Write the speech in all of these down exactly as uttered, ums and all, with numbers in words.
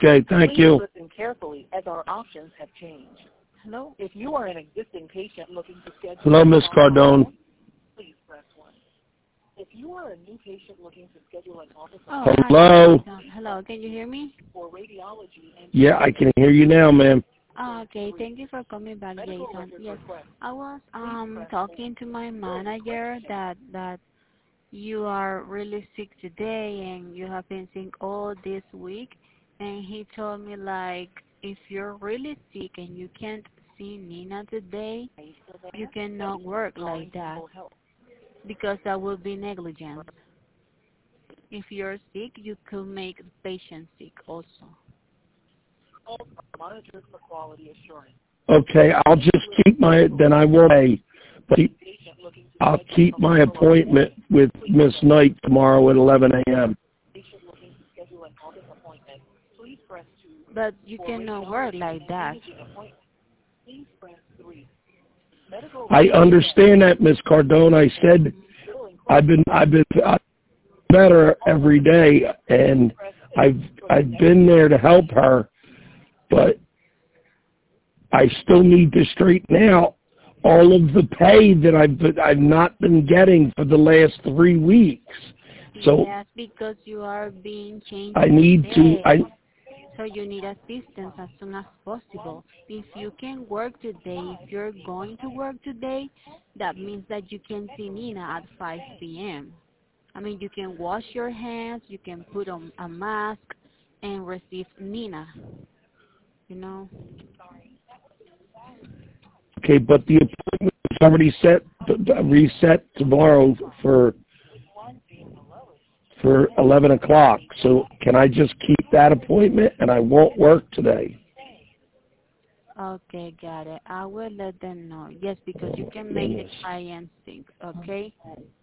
Okay, thank Please you. listen carefully as our options have changed. Hello, if you are an existing patient looking to schedule Hello, Miss Cardone. please press one. If you are a new patient looking to schedule an office Oh, Hello? hi. Um, hello, can you hear me? for radiology and Yeah, I can hear you now, ma'am. Oh, okay, thank you for coming back, medical Jason. record Yes, request, I was um press talking to my manager that that you are really sick today and you have been sick all this week, and he told me like if you're really sick and you can't see Nina today, you cannot work like that because that will be negligence. If you're sick, you could make the patient sick also. monitored for quality assurance. Okay, I'll just keep my, then I will pay. But I'll keep my appointment with Miss Knight tomorrow at eleven a.m. Patient looking to schedule an office appointment, please press two. But you cannot work like that. Please press three. Medical I understand that, Miss Cardone. I said I've been I've been uh, better every day, and I've I've been there to help her, but I still need to straighten out all of the pay that I've I've not been getting for the last three weeks. So Yes, because you are being changed I need to today. I So you need assistance as soon as possible. If you can work today, if you're going to work today, that means that you can see Nina at five p.m. I mean, you can wash your hands, you can put on a mask, and receive Nina. You know? okay, but the appointment is already set reset tomorrow for for eleven o'clock. So can I just keep that appointment and I won't work today? Okay, got it. I will let them know. Yes, because you can make the client sick, okay?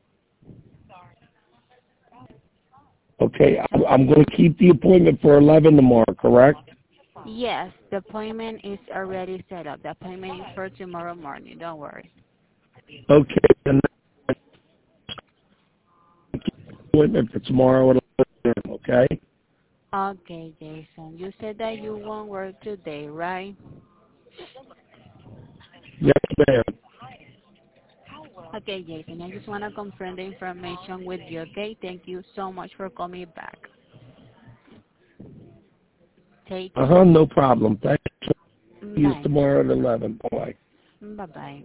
Okay, I'm I'm going to keep the appointment for eleven tomorrow, correct? Yes, the appointment is already set up. The appointment is for tomorrow morning. Don't worry. Okay, then appointment for tomorrow at eleven, okay? Okay, Jason. You said that you won't work today, right? Yes, ma'am. Okay, Jason. I just want to confirm the information with you, okay? Thank you so much for coming back. Take care. Uh-huh, no problem. Thanks. See you Bye. tomorrow at eleven. Bye. Bye-bye.